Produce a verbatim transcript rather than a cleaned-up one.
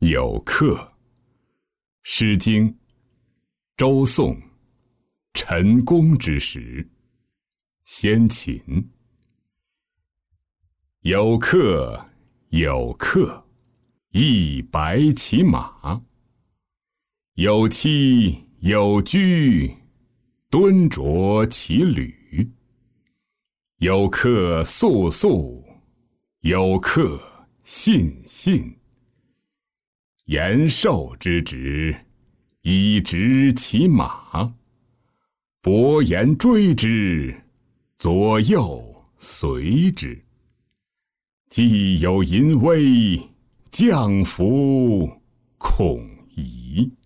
有客。诗经，周宋，陈宫之时，先秦。有客，有客，一白其马。有妻有居，敦酌其旅。有客速速，有客信信。延寿之职，以执其马。伯言追之，左右随之。既有淫威，将服恐疑。